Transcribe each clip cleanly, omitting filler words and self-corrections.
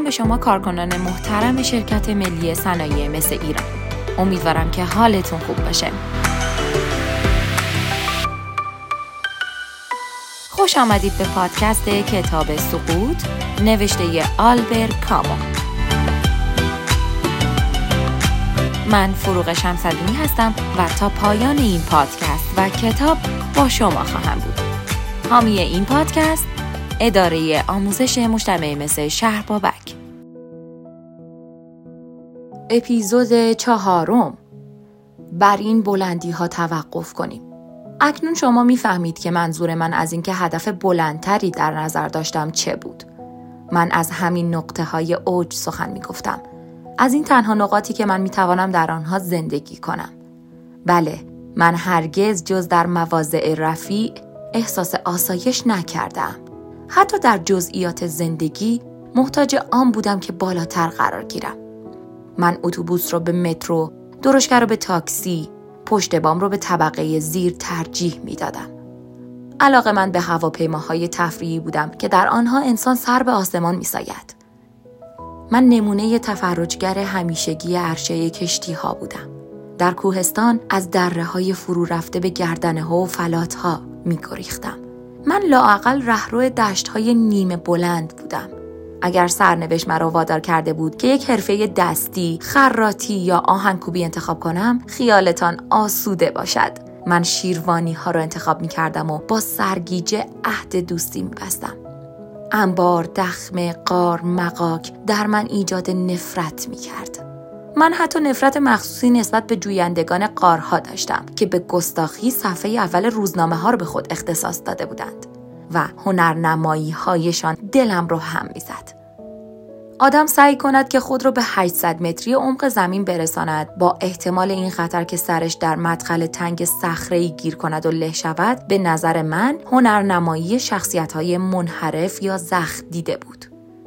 به شما کارکنان محترم شرکت ملی صنایع مس ایران. امیدوارم که حالتون خوب باشه. خوش آمدید به پادکست کتاب سقوط نوشته آلبر کامو. من فروغ شمس‌الدینی هستم و تا پایان این پادکست و کتاب با شما خواهم بود. حامی این پادکست اداره آموزش مجتمع مس شهر بابک. اپیزود 4. بر این بلندی ها توقف کنیم. اکنون شما میفهمید که منظور من از این که هدف بلندتری در نظر داشتم چه بود. من از همین نقطه های اوج سخن میگفتم. از این تنها نقاطی که من میتوانم در آنها زندگی کنم. بله، من هرگز جز در مواضع رفیع احساس آسایش نکردم. حتی در جزئیات زندگی محتاج آن بودم که بالاتر قرار گیرم. من اتوبوس رو به مترو، درشکه رو به تاکسی، پشت بام رو به طبقه زیر ترجیح میدادم. علاقه من به هواپیماهای تفریحی بودم که در آنها انسان سر به آسمان میساید. من نمونه تفرجگر همیشگی عرشه کشتی ها بودم. در کوهستان از دره های فرو رفته به گردنه ها و فلات ها می گریختم. من لااقل رهرو دشت های نیمه بلند بودم. اگر سرنوشت مرا وادار کرده بود که یک حرفه دستی، خراطی یا آهنکوبی انتخاب کنم، خیالتان آسوده باشد. من شیروانی ها را انتخاب می کردم و با سرگیجه عهد دوستی می بستم. انبار، دخمه، غار، مغاک در من ایجاد نفرت می کرد. من حتی نفرت مخصوصی نسبت به جویندگان غارها داشتم که به گستاخی صفحه اول روزنامه ها رو به خود اختصاص داده بودند و هنرنمایی هایشان دلم رو هم می زد. آدم سعی کند که خود رو به 800 متری عمق زمین برساند با احتمال این خطر که سرش در مدخل تنگ صخره‌ای گیر کند و له شود، به نظر من هنرنمایی شخصیت‌های منحرف یا زخم دیده بود.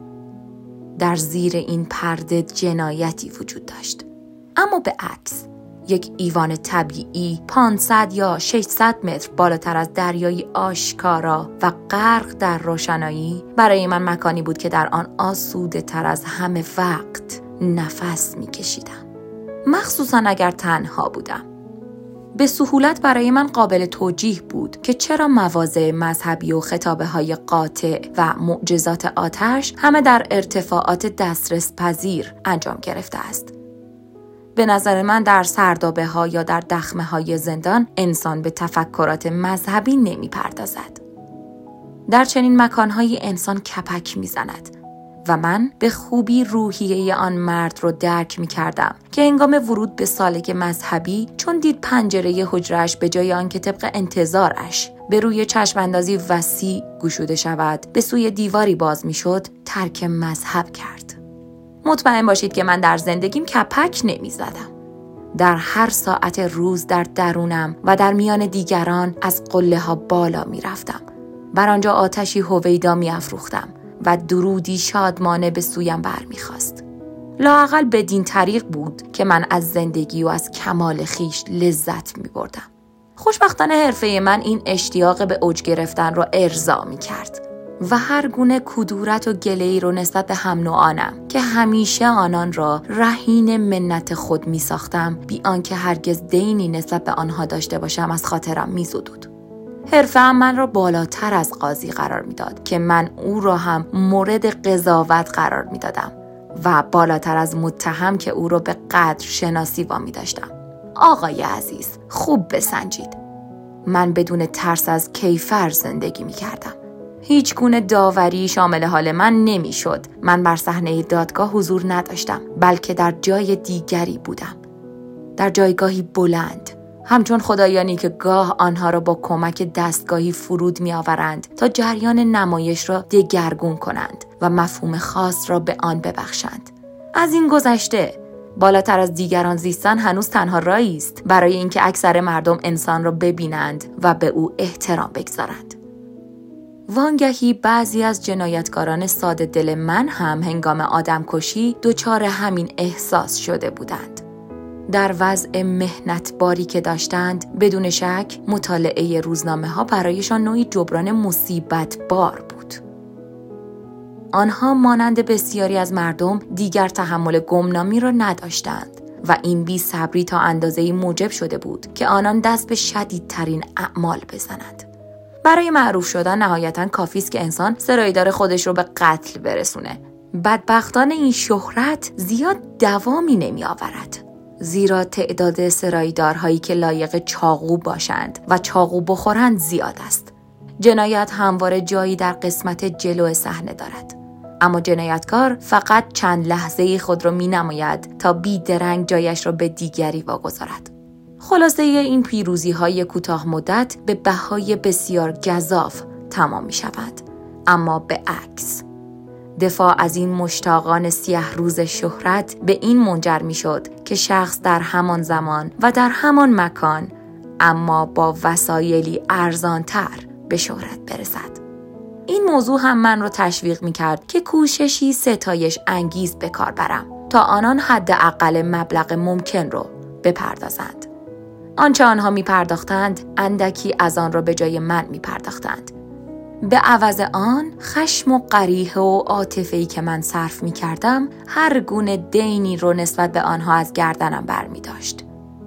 در زیر این پرده جنایتی وجود داشت. اما به عکس، یک ایوان طبیعی 500 یا 600 متر بالاتر از دریای آشکارا و غرق در روشنایی برای من مکانی بود که در آن آسوده تر از همه وقت نفس می کشیدم. مخصوصا اگر تنها بودم. به سهولت برای من قابل توجیه بود که چرا مواضع مذهبی و خطابه های قاطع و معجزات آتش همه در ارتفاعات دسترس پذیر انجام گرفته است. به نظر من در سردابه ها یا در دخمه های زندان انسان به تفکرات مذهبی نمی پردازد. در چنین مکانهایی انسان کپک می زند و من به خوبی روحیه آن مرد رو درک می کردم که هنگام ورود به سالک مذهبی چون دید پنجره حجره‌اش به جای آن که طبق انتظارش به روی چشماندازی وسیع گشوده شود به سوی دیواری باز می شد، ترک مذهب کرد. مطمئن باشید که من در زندگیم کپک نمی زدم. در هر ساعت روز در درونم و در میان دیگران از قله ها بالا می رفتم. بر آنجا آتشی هویدا می افروختم و درودی شادمانه به سویم بر می خواست. لااقل بدین طریق بود که من از زندگی و از کمال خیش لذت می بردم. خوشبختانه حرفه من این اشتیاق به اوج گرفتن را ارضا می کرد. و هر گونه کدورت و گله‌ای رو نسبت به هم نوعانم که همیشه آنان را رهین منت خود می ساختم بی آنکه هرگز دینی نسبت به آنها داشته باشم از خاطرم می زدود. حرفه‌ام من را بالاتر از قاضی قرار می داد که من او را هم مورد قضاوت قرار می دادم و بالاتر از متهم که او را به قدر شناسی وامی داشتم. آقای عزیز، خوب بسنجید. من بدون ترس از کیفر زندگی می کردم. هیچ گونه داوری شامل حال من نمی شد. من بر صحنه دادگاه حضور نداشتم، بلکه در جای دیگری بودم. در جایگاهی بلند، همچون خدایانی که گاه آنها را با کمک دستگاهی فرود می آورند تا جریان نمایش را دگرگون کنند و مفهوم خاص را به آن ببخشند. از این گذشته، بالاتر از دیگران زیستن هنوز تنها راهی است برای اینکه اکثر مردم انسان را ببینند و به او احترام بگذارند. وانگهی بعضی از جنایتکاران ساده دل من هم هنگام آدمکشی دچار همین احساس شده بودند. در وضع محنت باری که داشتند، بدون شک مطالعه روزنامه ها برایشان نوعی جبران مصیبت بار بود. آنها مانند بسیاری از مردم دیگر تحمل گمنامی را نداشتند و این بی‌صبری تا اندازه‌ای موجب شده بود که آنان دست به شدیدترین اعمال بزنند. برای معروف شدن نهایتاً کافی است که انسان سرایدار خودش رو به قتل برسونه. بدبختانه این شهرت زیاد دوامی نمی آورد. زیرا تعداد سرایدارهایی که لایق چاقو باشند و چاقو بخورند زیاد است. جنایت همواره جایی در قسمت جلو صحنه دارد. اما جنایتکار فقط چند لحظه خود را می نماید تا بیدرنگ جایش را به دیگری واگذارد. خلاصه این پیروزی های کوتاه مدت به بهای بسیار گزاف تمام می شود. اما به عکس. دفاع از این مشتاقان سیاه روز شهرت به این منجر می شد که شخص در همان زمان و در همان مکان اما با وسایلی ارزانتر به شهرت برسد. این موضوع هم من رو تشویق می کرد که کوششی ستایش انگیز به کار برم تا آنان حداقل مبلغ ممکن رو بپردازند. آنچه آنها می پرداختند اندکی از آن را به جای من می پرداختند. به عوض آن خشم و قریحه و عاطفه‌ای که من صرف می کردم هر گونه دینی رو نسبت به آنها از گردنم بر می داشت.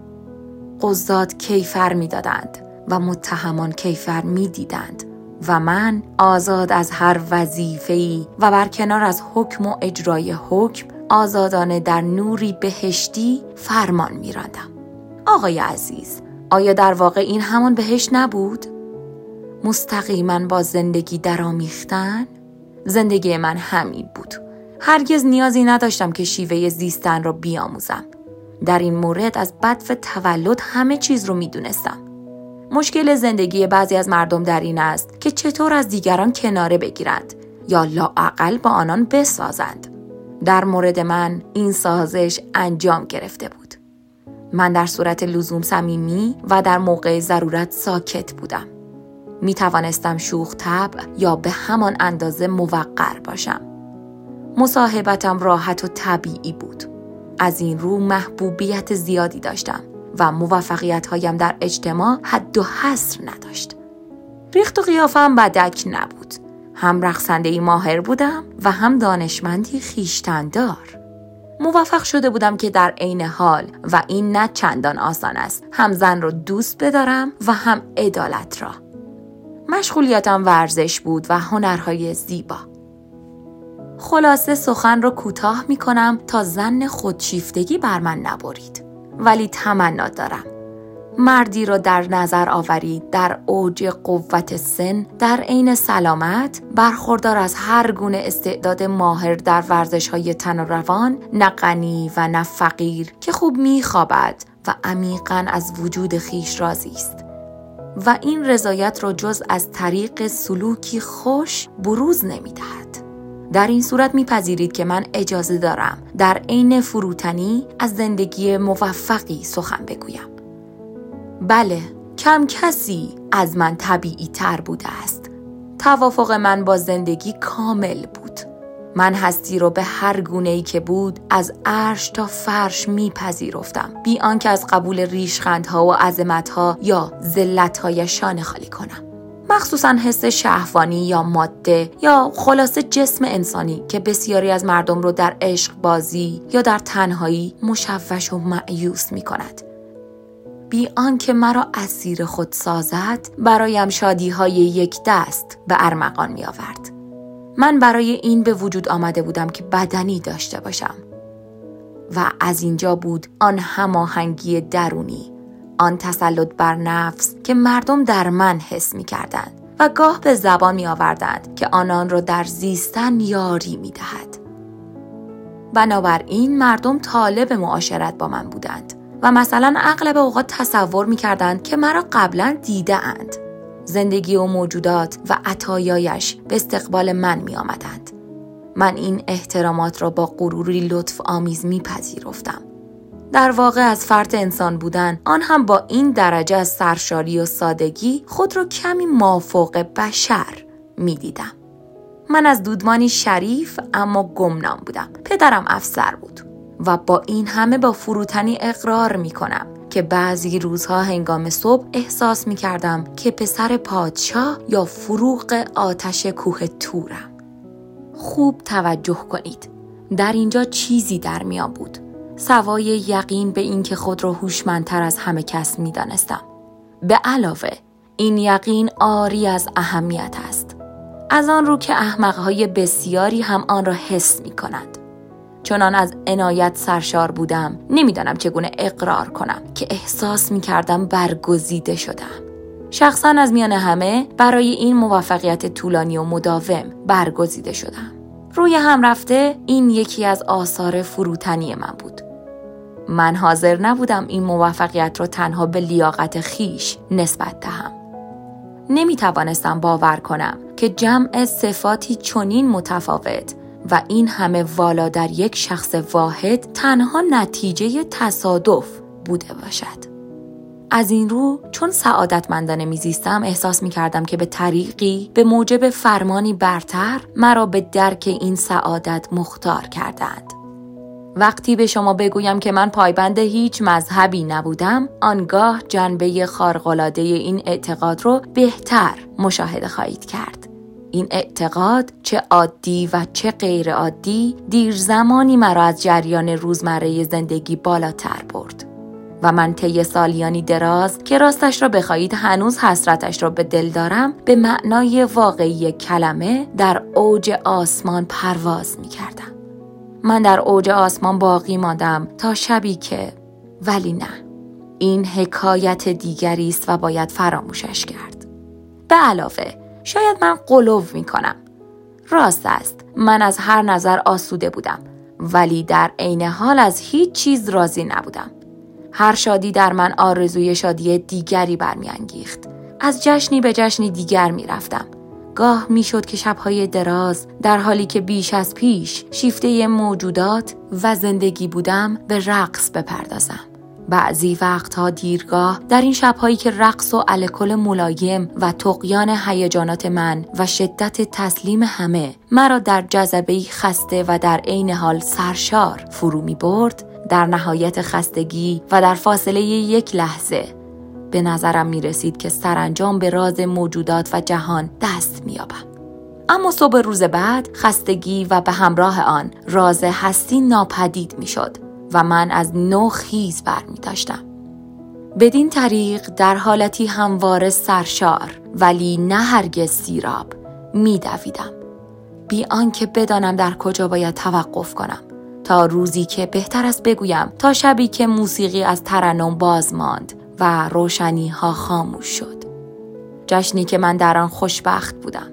قضات کیفر می دادند و متهمان کیفر می دیدند و من آزاد از هر وظیفه‌ای و برکنار از حکم و اجرای حکم آزادانه در نوری بهشتی فرمان می راندم. آقای عزیز، آیا در واقع این همان بهشت نبود؟ مستقیما با زندگی درآمیختن؟ زندگی من همین بود. هرگز نیازی نداشتم که شیوه زیستن را بیاموزم. در این مورد از بدو تولد همه چیز رو میدونستم. مشکل زندگی بعضی از مردم در این است که چطور از دیگران کناره بگیرند یا لااقل با آنان بسازند. در مورد من این سازش انجام گرفته بود. من در صورت لزوم صمیمی و در موقع ضرورت ساکت بودم. می توانستم شوخ طبع یا به همان اندازه موقر باشم. مصاحبتم راحت و طبیعی بود. از این رو محبوبیت زیادی داشتم و موفقیت‌هایم در اجتماع حد و حصر نداشت. ریخت و قیافم بدک نبود. هم رقصنده‌ای ماهر بودم و هم دانشمندی خویشتن‌دار. موفق شده بودم که در عین حال و این نه چندان آسان است هم زن را دوست بدارم و هم عدالت را. مشغولیتم ورزش بود و هنرهای زیبا. خلاصه سخن را کوتاه می کنم تا ظن خودشیفتگی بر من نبرید. ولی تمنا دارم. مردی را در نظر آورید در اوج قوت سن، در عین سلامت، برخوردار از هر گونه استعداد ماهر در ورزش‌های تن و روان، نه غنی و نه فقیر، که خوب می‌خوابد و عمیقاً از وجود خیش راضی است. و این رضایت را جز از طریق سلوکی خوش بروز نمی‌دهد. در این صورت می‌پذیرید که من اجازه دارم در عین فروتنی از زندگی موفقی سخن بگویم. بله، کم کسی از من طبیعی تر بوده است. توافق من با زندگی کامل بود. من هستی رو به هر گونه‌ای که بود از عرش تا فرش میپذیرفتم، بی آنکه از قبول ریشخندها و عظمتها یا ذلت‌های شانه خالی کنم. مخصوصاً حس شهوانی یا ماده یا خلاصه جسم انسانی که بسیاری از مردم رو در عشق بازی یا در تنهایی مشوش و مأیوس می‌کند. بی آنکه مرا اسیر خود سازد، برایم شادی‌های یک دست به ارمغان می‌آورد. من برای این به وجود آمده بودم که بدنی داشته باشم. و از اینجا بود آن هماهنگی درونی، آن تسلط بر نفس که مردم در من حس می‌کردند و گاه به زبان می‌آوردند که آنان را در زیستن یاری می‌دهد. بنابراین مردم طالب معاشرت با من بودند و مثلا اغلب اوقات تصور می‌کردند که مرا قبلا دیده اند. زندگی و موجودات و عطایایش به استقبال من می‌آمدند. من این احترامات را با غروری لطف آمیز می‌پذیرفتم. در واقع از فرط انسان بودن، آن هم با این درجه از سرشاری و سادگی، خود را کمی مافوق بشر می‌دیدم. من از دودمانی شریف اما گمنام بودم. پدرم افسر بود و با این همه با فروتنی اقرار می‌کنم که بعضی روزها هنگام صبح احساس می‌کردم که پسر پادشاه یا فروغ آتش کوه تورم. خوب توجه کنید. در اینجا چیزی در میان بود. سوای یقین به این که خود را هوشمندتر از همه کس می‌دانستم. به علاوه این یقین عاری از اهمیت است. از آن رو که احمق‌های بسیاری هم آن را حس می‌کنند. چنان از عنایت سرشار بودم، نمی‌دانم چگونه اقرار کنم که احساس می‌کردم برگزیده شدم. شخصاً از میان همه برای این موفقیت طولانی و مداوم برگزیده شدم. روی هم رفته این یکی از آثار فروتنی من بود. من حاضر نبودم این موفقیت را تنها به لیاقت خیش نسبت دهم. نمی توانستم باور کنم که جمع صفاتی چنین متفاوت و این همه والا در یک شخص واحد تنها نتیجه تصادف بوده باشد. از این رو چون سعادتمندانه میزیستم احساس میکردم که به طریقی به موجب فرمانی برتر مرا به درک این سعادت مختار کردند. وقتی به شما بگویم که من پایبند هیچ مذهبی نبودم، آنگاه جنبه خارق‌العاده این اعتقاد رو بهتر مشاهده خواهید کرد. این اعتقاد چه عادی و چه غیر عادی دیر زمانی مرا از جریان روزمره زندگی بالاتر برد. و من طی سالیانی دراز که راستش را بخواهید هنوز حسرتش را به دل دارم، به معنای واقعی کلمه در اوج آسمان پرواز می کردم. من در اوج آسمان باقی ماندم تا شبی که، ولی نه، این حکایت دیگری است و باید فراموشش کرد. به علاوه شاید من غلو می کنم. راست است، من از هر نظر آسوده بودم، ولی در عین حال از هیچ چیز راضی نبودم. هر شادی در من آرزوی شادی دیگری برمی‌انگیخت. از جشنی به جشنی دیگر می‌رفتم. گاه می‌شد که شب‌های دراز در حالی که بیش از پیش شیفته موجودات و زندگی بودم به رقص بپردازم. بعضی وقتها دیرگاه در این شب‌هایی که رقص و الکل ملایم و طغیان هیجانات من و شدت تسلیم همه مرا در جذبه‌ای خسته و در عین حال سرشار فرو می‌برد، در نهایت خستگی و در فاصله یک لحظه به نظرم می رسید که سرانجام به راز موجودات و جهان دست می یابم. اما صبح روز بعد خستگی و به همراه آن راز هستی ناپدید می شد و من از نو خیز بر می داشتم. بدین طریق در حالتی همواره سرشار ولی نه هرگز سیراب می دویدم، بی آنکه بدانم در کجا باید توقف کنم، تا روزی که بهتر است بگویم تا شبی که موسیقی از ترنم باز ماند و روشنی ها خاموش شد. جشنی که من در آن خوشبخت بودم.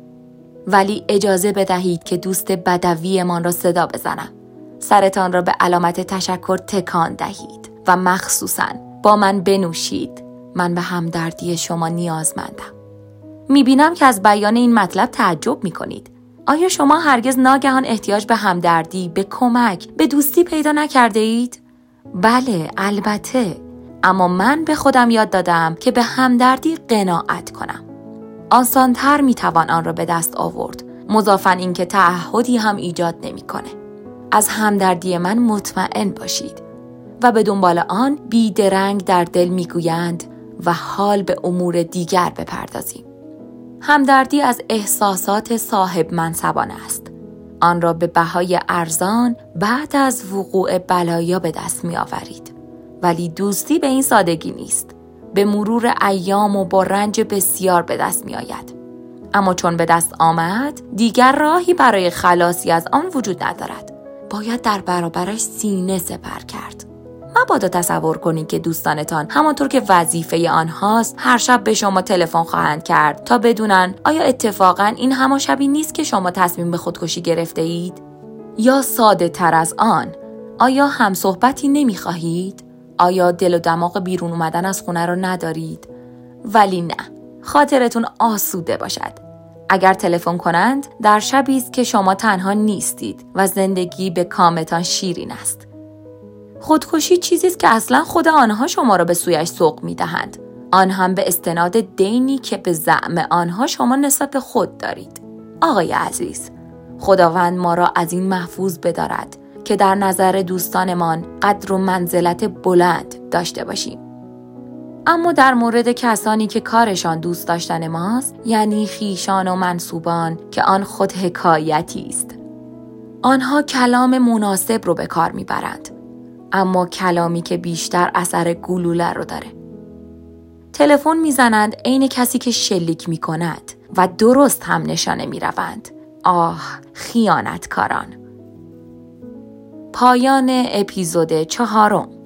ولی اجازه بدهید که دوست بدوی من را صدا بزنم. سرتان را به علامت تشکر تکان دهید و مخصوصاً با من بنوشید. من به همدردی شما نیازمندم. میبینم که از بیان این مطلب تعجب میکنید. آیا شما هرگز ناگهان احتیاج به همدردی، به کمک، به دوستی پیدا نکرده اید؟ بله، البته. اما من به خودم یاد دادم که به همدردی قناعت کنم. آسان‌تر میتوان آن را به دست آورد، مضافاً این که تعهدی هم ایجاد نمی‌کنه. از همدردی من مطمئن باشید و به دنبال آن بیدرنگ در دل میگویند و حال به امور دیگر بپردازیم. همدردی از احساسات صاحب منصبانه است. آن را به بهای ارزان بعد از وقوع بلایا به دست می آورید. ولی دوستی به این سادگی نیست. به مرور ایام و با رنج بسیار به دست می آید. اما چون به دست آمد، دیگر راهی برای خلاصی از آن وجود ندارد. باید در برابرش سینه سپر کرد. مبادا تصور کنید که دوستانتان همانطور که وظیفه آنهاست هر شب به شما تلفن خواهند کرد تا بدونن آیا اتفاقاً این همان شبی نیست که شما تصمیم به خودکشی گرفته اید؟ یا ساده تر از آن، آیا هم صحبتی نمی خواهید؟ آیا دل و دماغ بیرون اومدن از خونه را ندارید؟ ولی نه، خاطرتون آسوده باشد. اگر تلفن کنند در شبی است که شما تنها نیستید و زندگی به کامتان شیرین است. خودکشی چیزی است که اصلا خود آنها شما را به سویش سوق می‌دهند. آن هم به استناد دینی که به زعم آنها شما نسبت به خود دارید. آقای عزیز، خداوند ما را از این محفوظ بدارد که در نظر دوستانمان قدر و منزلت بلند داشته باشیم. اما در مورد کسانی که کارشان دوست داشتن ماست، یعنی خویشان و منسوبان، که آن خود حکایتی است. آنها کلام مناسب رو به کار میبرند، اما کلامی که بیشتر اثر گلوله رو داره. تلفن میزنند عین کسی که شلیک میکند و درست هم نشانه میروند. آه، خیانتکاران. پایان اپیزود 4.